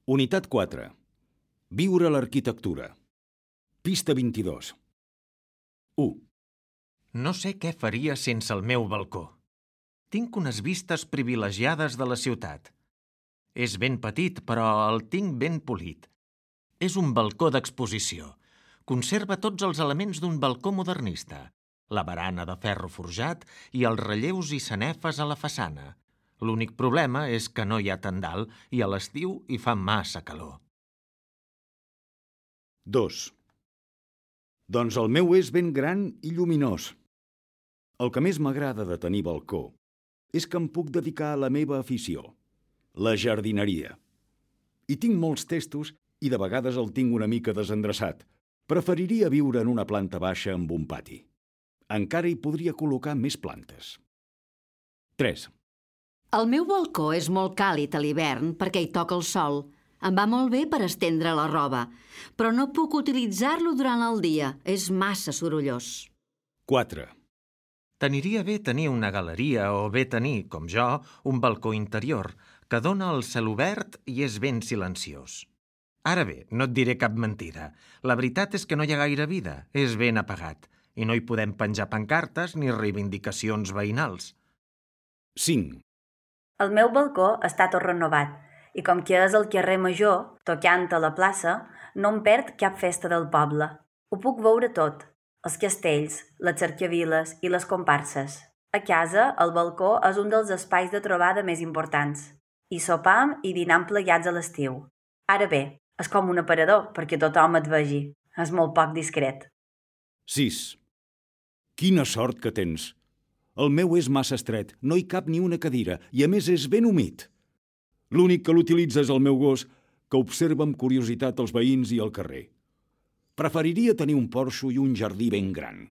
Unitat 4. Viure a l'arquitectura. Pista 22. 1. No sé què faria sense el meu balcó. Tinc unes vistes privilegiades de la ciutat. És ben petit, però el tinc ben polit. És un balcó d'exposició. Conserva tots els elements d'un balcó modernista. La barana de ferro forjat i els relleus i sanefes a la façana. L'únic problema és que no hi ha tendal i a l'estiu hi fa massa calor. 2. Doncs el meu és ben gran i lluminós. El que més m'agrada de tenir balcó és que em puc dedicar a la meva afició, la jardineria. Hi tinc molts testos i de vegades el tinc una mica desendreçat. Preferiria viure en una planta baixa amb un pati. Encara hi podria col·locar més plantes. 3. El meu balcó és molt càlid a l'hivern perquè hi toca el sol. Em va molt bé per estendre la roba, però no puc utilitzar-lo durant el dia. És massa sorollós. 4. T'aniria bé tenir una galeria o bé tenir, com jo, un balcó interior que dona al cel obert i és ben silenciós. Ara bé, no et diré cap mentida. La veritat és que no hi ha gaire vida, és ben apagat, i no hi podem penjar pancartes ni reivindicacions veïnals. 5. El meu balcó està tot renovat i com que és el carrer Major, tocant a la plaça, no em perd cap festa del poble. Ho puc veure tot, els castells, les cercaviles i les comparses. A casa, el balcó és un dels espais de trobada més importants. Hi sopam i dinam plegats a l'estiu. Ara bé, és com un aparador perquè tothom et vegi. És molt poc discret. 6. Quina sort que tens! El meu és massa estret, no hi cap ni una cadira i a més és ben humit. L'únic que l'utilitza és el meu gos, que observa amb curiositat els veïns i el carrer. Preferiria tenir un porxo i un jardí ben gran.